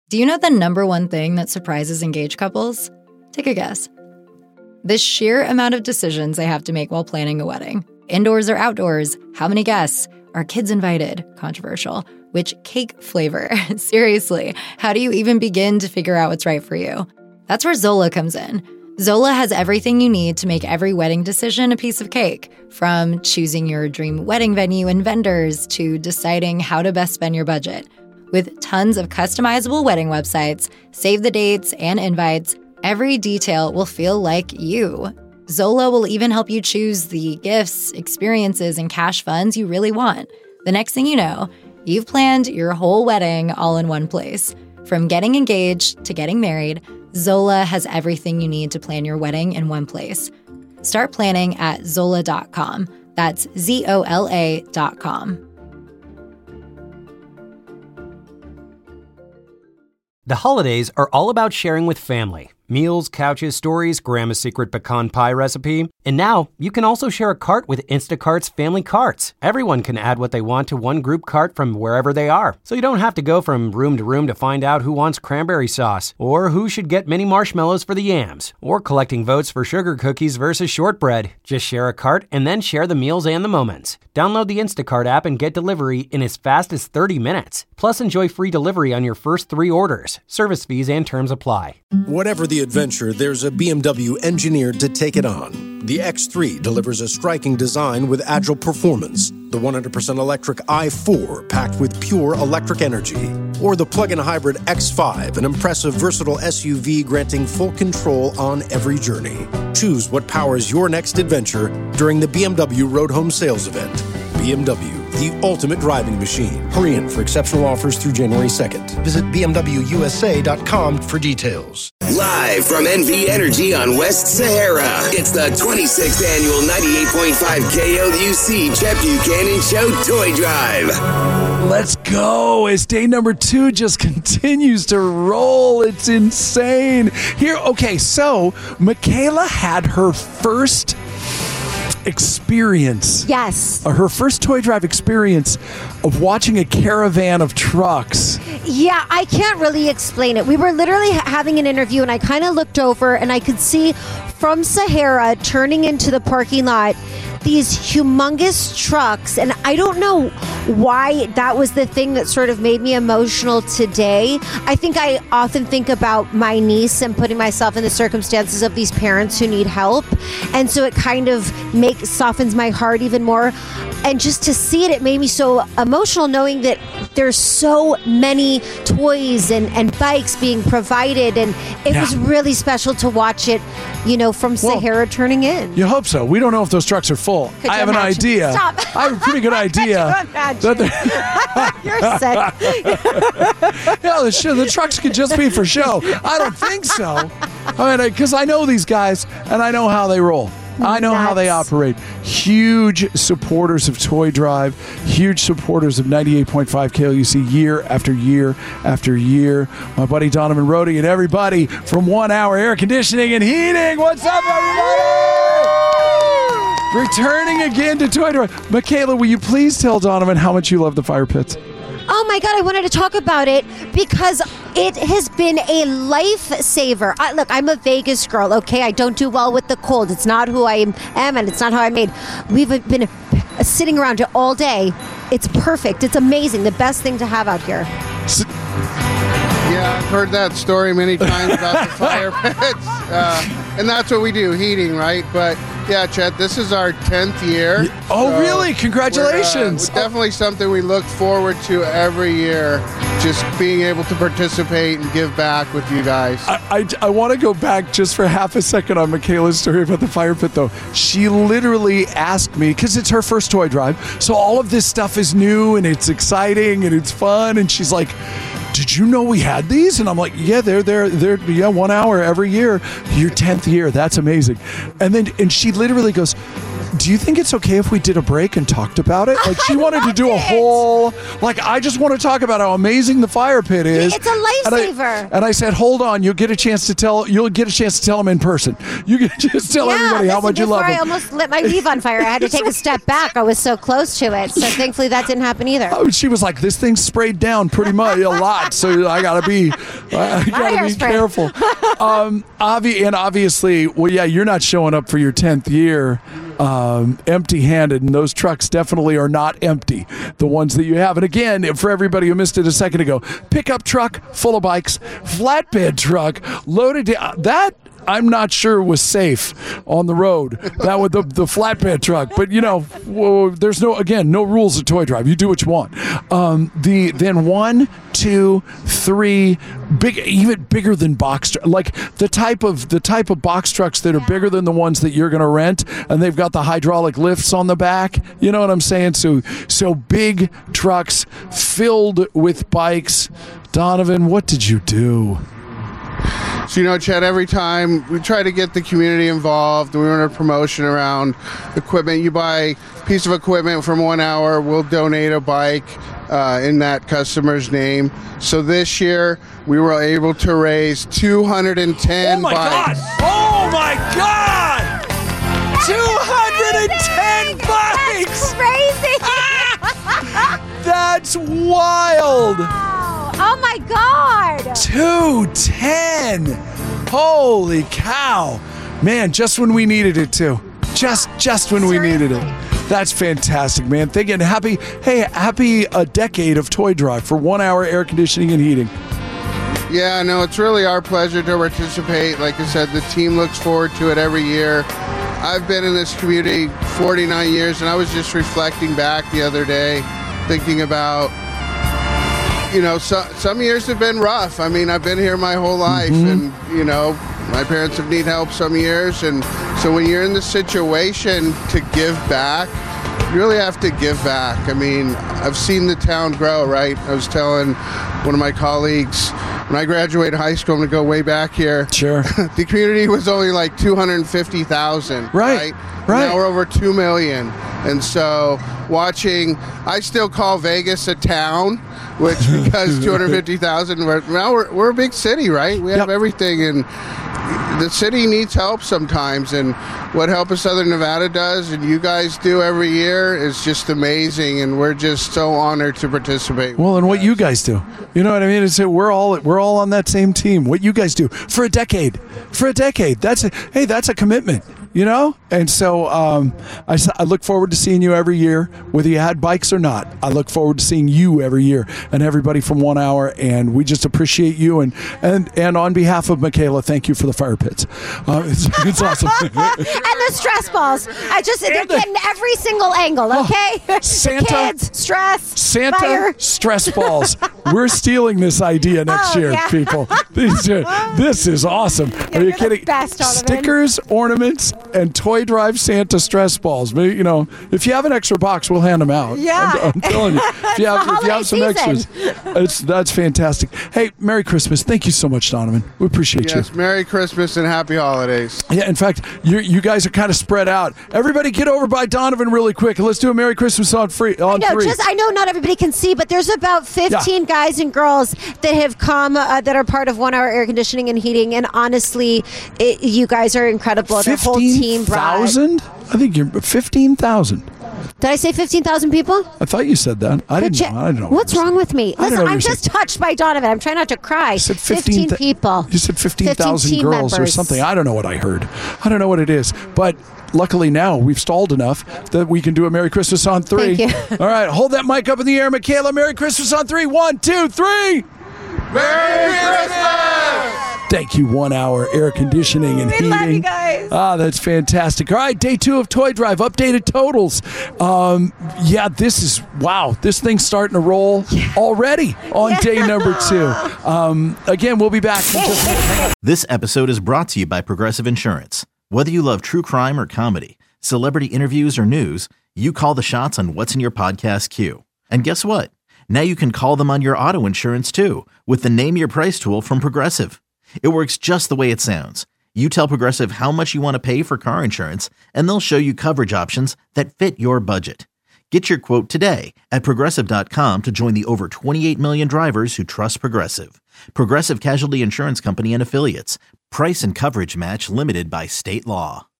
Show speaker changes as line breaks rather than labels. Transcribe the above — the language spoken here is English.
Do you know the number one thing that surprises engaged couples? Take a guess. The sheer amount of decisions they have to make while planning a wedding. Indoors or outdoors? How many guests? Are kids invited? Controversial. Which cake flavor? Seriously, how do you even begin to figure out what's right for you? That's where Zola comes in. Zola has everything you need to make every wedding decision a piece of cake, from choosing your dream wedding venue and vendors to deciding how to best spend your budget. With tons of customizable wedding websites, save the dates, and invites, every detail will feel like you. Zola will even help you choose the gifts, experiences, and cash funds you really want. The next thing you know, you've planned your whole wedding all in one place. From getting engaged to getting married, Zola has everything you need to plan your wedding in one place. Start planning at Zola.com. That's ZOLA.com.
The holidays are all about sharing with family. Meals, couches, stories, Grandma's secret pecan pie recipe. And now, you can also share a cart with Instacart's Family Carts. Everyone can add what they want to one group cart from wherever they are. So you don't have to go from room to room to find out who wants cranberry sauce, or who should get mini marshmallows for the yams, or collecting votes for sugar cookies versus shortbread. Just share a cart and then share the meals and the moments. Download the Instacart app and get delivery in as fast as 30 minutes. Plus, enjoy free delivery on your first 3 orders. Service fees and terms apply.
Whatever the adventure, there's a BMW engineered to take it on. The X3 delivers a striking design with agile performance. The 100% electric i4 packed with pure electric energy. Or the plug-in hybrid X5, an impressive, versatile SUV granting full control on every journey. Choose what powers your next adventure during the BMW Road Home Sales Event. BMW, the ultimate driving machine. Hurry in for exceptional offers through January 2nd. Visit BMWUSA.com for details.
Live from NV Energy on West Sahara, it's the 26th annual 98.5 KLUC Chet Buchanan Show Toy Drive.
Let's go as day number 2 just continues to roll. It's insane. So Michaela had her first experience.
Yes.
Her first toy drive experience of watching a caravan of trucks.
Yeah, I can't really explain it. We were literally having an interview and I kind of looked over and I could see from Sahara turning into the parking lot these humongous trucks, and I don't know why that was the thing that sort of made me emotional today. I think I often think about my niece and putting myself in the circumstances of these parents who need help, and so it kind of softens my heart even more. And just to see it made me so emotional, knowing that there's so many toys and bikes being provided, and it was really special to watch it, from Sahara turning in.
You hope so. We don't know if those trucks are full. I have an idea.
Stop.
I have a pretty good idea.
You're sick.
The trucks could just be for show. I don't think so. Because I know these guys and I know how they roll. I know how they operate. Huge supporters of Toy Drive, huge supporters of 98.5 KLUC year after year after year. My buddy Donovan Rohde and everybody from 1 Hour Air Conditioning and Heating. What's up, everybody? Returning again to Toy Drive. Michaela, will you please tell Donovan how much you love the fire pits?
Oh my God, I wanted to talk about it because it has been a lifesaver. Look, I'm a Vegas girl, okay? I don't do well with the cold. It's not who I am and it's not how I'm made. We've been sitting around it all day. It's perfect. It's amazing. The best thing to have out here.
Yeah, I've heard that story many times about the fire pits. And that's what we do, heating, right? But yeah, Chet, this is our 10th year.
Oh, so really? Congratulations.
It's definitely something we look forward to every year, just being able to participate and give back with you guys.
I want to go back just for half a second on Michaela's story about the fire pit, though. She literally asked me, because it's her first toy drive, so all of this stuff is new and it's exciting and it's fun, and she's like, did you know we had these? And I'm like, yeah, they're 1 hour every year. Your 10th year. That's amazing. And she literally goes, Do you think it's okay if we did a break and talked about it? Like, she wanted to do a whole, like, I just want to talk about how amazing the fire pit is.
It's a lifesaver.
And I said, hold on, you'll get a chance to tell them in person. You can just tell everybody how much you love them.
I almost lit my Weave on fire. I had to take a step back. I was so close to it. So thankfully that didn't happen either.
Oh, she was like, this thing's sprayed down pretty much a lot, so I gotta be careful. Avi, and obviously, well, yeah, you're not showing up for your 10th year empty-handed, and those trucks definitely are not empty, the ones that you have. And again, for everybody who missed it a second ago, pickup truck full of bikes, flatbed truck loaded down. That I'm not sure was safe on the road. That with the flatbed truck, but there's no rules at Toy Drive. You do what you want. Then 1, 2, 3, big, even bigger than box, like the type of box trucks that are bigger than the ones that you're going to rent, and they've got the hydraulic lifts on the back. You know what I'm saying? So big trucks filled with bikes. Donovan, what did you do?
So, Chad, every time we try to get the community involved, we run a promotion around equipment. You buy a piece of equipment from 1 hour, we'll donate a bike in that customer's name. So this year, we were able to raise 210 bikes.
Oh, my God! 210 bikes!
That's crazy!
That's wild!
Oh my God!
210! Holy cow! Man, just when we needed it too. Just when we needed it. That's fantastic, man. Thinking happy a decade of Toy Drive for 1 hour air conditioning and heating.
Yeah, no, it's really our pleasure to participate. Like I said, the team looks forward to it every year. I've been in this community 49 years, and I was just reflecting back the other day, thinking about, some years have been rough. I mean, I've been here my whole life, and, my parents have needed help some years. And so when you're in the situation to give back, you really have to give back. I mean, I've seen the town grow, right? I was telling one of my colleagues, when I graduated high school, I'm going to go way back here.
Sure.
The community was only like 250,000, right? Now we're over 2 million. And so I still call Vegas a town, because 250,000, now we're a big city, right? We have everything, and the city needs help sometimes. And what Help Us Southern Nevada does, and you guys do every year, is just amazing. And we're just so honored to participate.
Well, and what you guys do, you know what I mean? It's we're all on that same team. What you guys do for a decade, that's a commitment. And so I look forward to seeing you every year, whether you had bikes or not. I look forward to seeing you every year, and everybody from 1 hour, and we just appreciate you. And on behalf of Michaela, thank you for the fire pits. It's awesome.
And the stress balls. They're getting every single angle, okay?
Santa.
Kids, stress,
Santa,
fire.
stress balls. We're stealing this idea next year, people. This is awesome. Are you kidding?
Best,
Stickers, ornaments, and Toy Drive Santa stress balls. If you have an extra box, we'll hand them out.
Yeah.
I'm telling you. If you have some extras, that's fantastic. Hey, Merry Christmas. Thank you so much, Donovan. We appreciate you.
Yes, Merry Christmas and Happy Holidays.
Yeah, in fact, you guys are kind of spread out. Everybody get over by Donovan really quick, and let's do a Merry Christmas on three.
I know not everybody can see, but there's about 15 guys and girls that have come that are part of 1 hour air conditioning and heating, and honestly, you guys are incredible. The whole team brought
15,000? I think you're 15,000.
Did I say 15,000 people?
I thought you said that. I didn't know.
What's wrong with me? Listen, I'm just touched by Donovan. I'm trying not to cry.
You said
15 people.
You said 15,000 girls or something. I don't know what I heard. I don't know what it is. But luckily now we've stalled enough that we can do a Merry Christmas on 3.
Thank you.
All right, hold that mic up in the air, Michaela. Merry Christmas on 3. 1, 2, 3.
Merry Christmas!
Thank you, 1 hour air conditioning and heating.
Love you guys.
That's fantastic. All right, day 2 of Toy Drive, updated totals. This thing's starting to roll already on day number 2. Again, we'll be back in just a minute.
This episode is brought to you by Progressive Insurance. Whether you love true crime or comedy, celebrity interviews or news, you call the shots on what's in your podcast queue. And guess what? Now you can call them on your auto insurance too with the Name Your Price tool from Progressive. It works just the way it sounds. You tell Progressive how much you want to pay for car insurance, and they'll show you coverage options that fit your budget. Get your quote today at Progressive.com to join the over 28 million drivers who trust Progressive. Progressive Casualty Insurance Company and Affiliates. Price and coverage match limited by state law.